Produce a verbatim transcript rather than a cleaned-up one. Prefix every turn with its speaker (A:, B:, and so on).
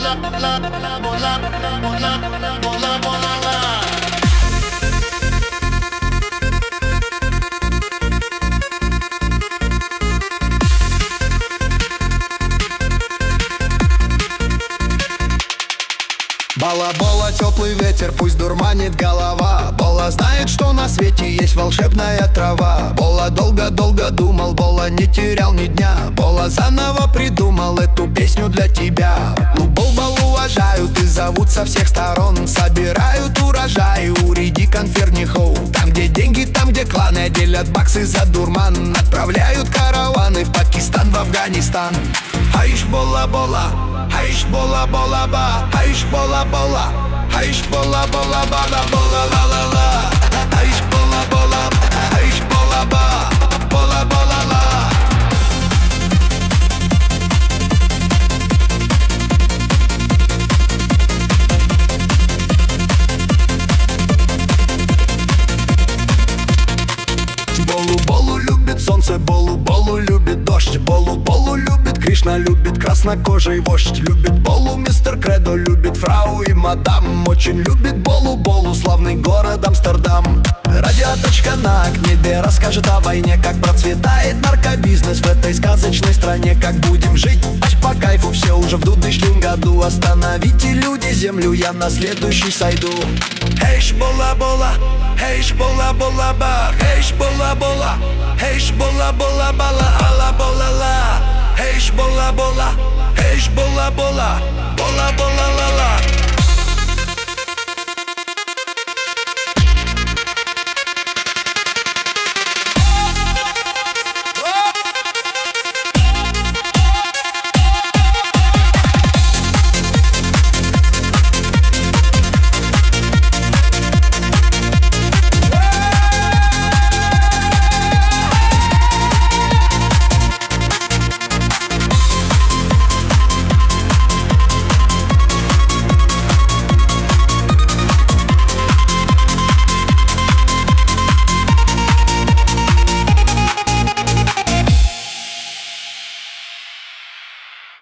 A: Бала-бола, теплый ветер, пусть дурманит голова. Бола знает, что на свете есть волшебная трава. Бола долго-долго думал, Бола не терял ни дня. Бола заново придумал эту песню для тебя. Ну, Бол-бол уважают и зовут со всех сторон. Собирают урожай у Риди конфернихоу. Там, где деньги, там, где кланы делят баксы за дурман. Отправляют караваны в Пакистан, в Афганистан. Айш бола-бола, айш бола-бола-ба, айш бола-бола, айш бола-бола-бала, бола-ла-ла-ла, айш бола-бола, айш бола-ба, бола-бола-ла. Болу-болу любит солнце, болу-болу любит дождь. Болу-болу любит Кришна, любит краснокожий вождь. Любит Болу мистер Кредо, любит фрау и мадам. Очень любит Болу-болу, славный город Амстердам. Радиоточка на небе расскажет о войне, как процветает наркобизнес в этой сказочной стране. Как будем жить, аж по кайфу, все уже в будущем году. Остановите, люди, землю, я на следующий сойду. Эйш бола-бола, эйш бола-бола-ба, эйш бола-бола, эйш бола-бола-бала, ала-бола-ла, эйш бола-бола, эйш бола-бола, бола-бола-ла-ла.